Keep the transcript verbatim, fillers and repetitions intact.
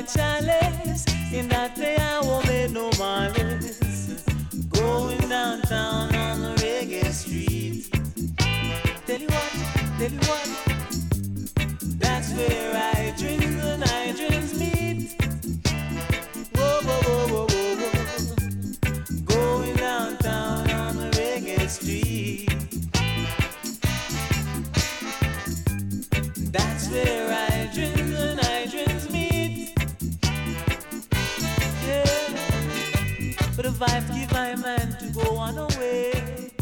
chalice. In that day I won't make no malice. Going downtown on the reggae street. Tell you what, tell you what. That's where I drink the Nigerians meet. Whoa, whoa, whoa, whoa, whoa, whoa. Going downtown on the reggae street. That's where I drink the Nigerians meet. Yeah. But if I give my man to go on away,